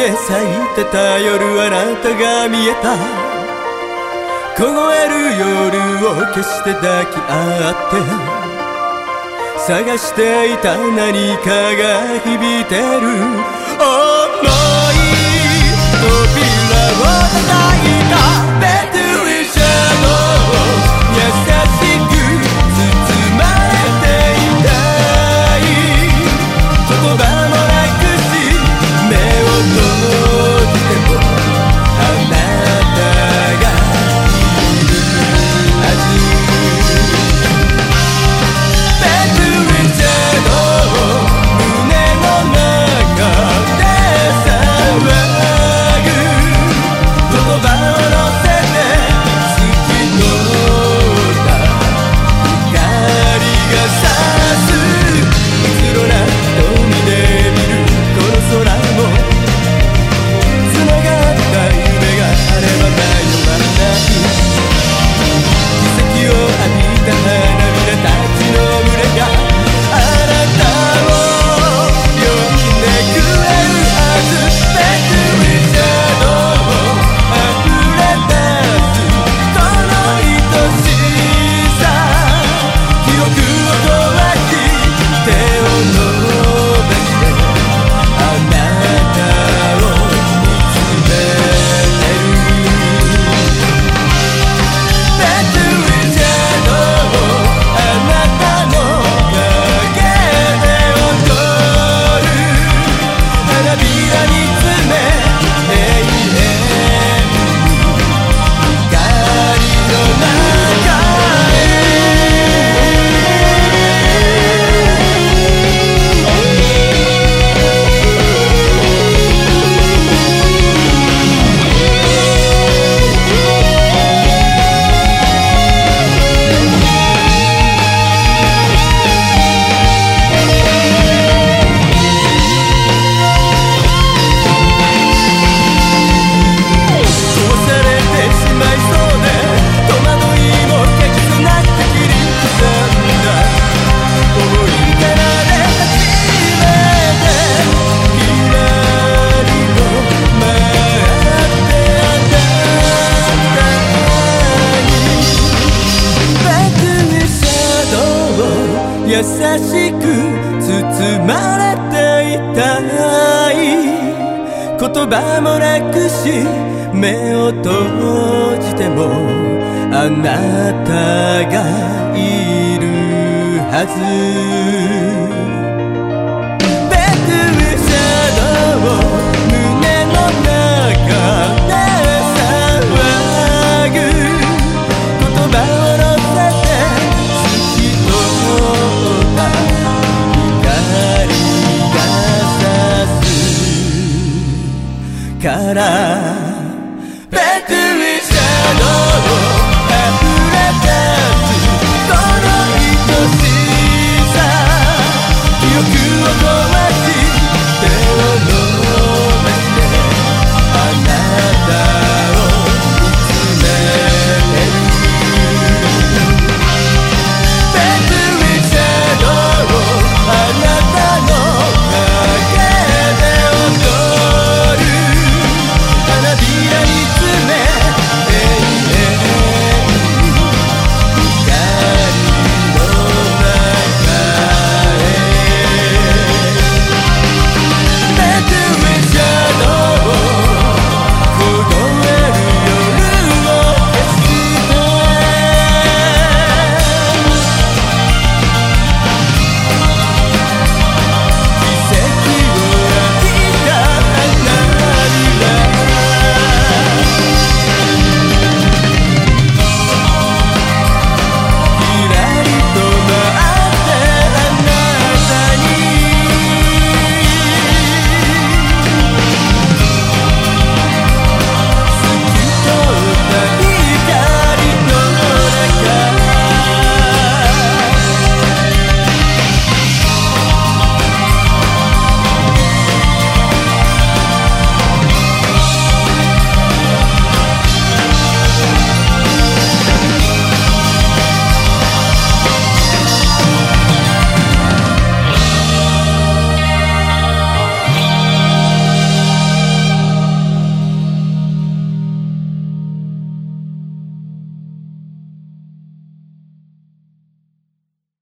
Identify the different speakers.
Speaker 1: で咲いてた夜あなたが見えた。凍える夜を決して抱き合って探していた何かが響いてる。重い扉を叩いたベッドウィッシャーの優しく包まれていたい。言葉もなくし目を閉じてもあなたがいるはず。ベッドウィッシャーの胸の中で騒ぐ言葉を乗せて透き通った光が差す。うつろな瞳で見るこの空もつながった夢があれば迷わない。奇跡を浴びた花びらたちの群れがあなたを呼んでくれるはず。ベッドウィッシャーの溢れ出すこの愛しさ。記憶を壊し手を伸ばしてあなたを見つめてる。ベッドウィッシャーのあなたの影で踊る花びらに詰め永遠に光の中へ。壊されてしまいそうで戸惑いも隠せなく切り刻んだ思いからで初めてひらりと待ってたに。ベッドウィッシャドウ優しく包まれていたい。言葉もなくし目を閉じてもあなたがいるはず。ベッドウィッシャドウ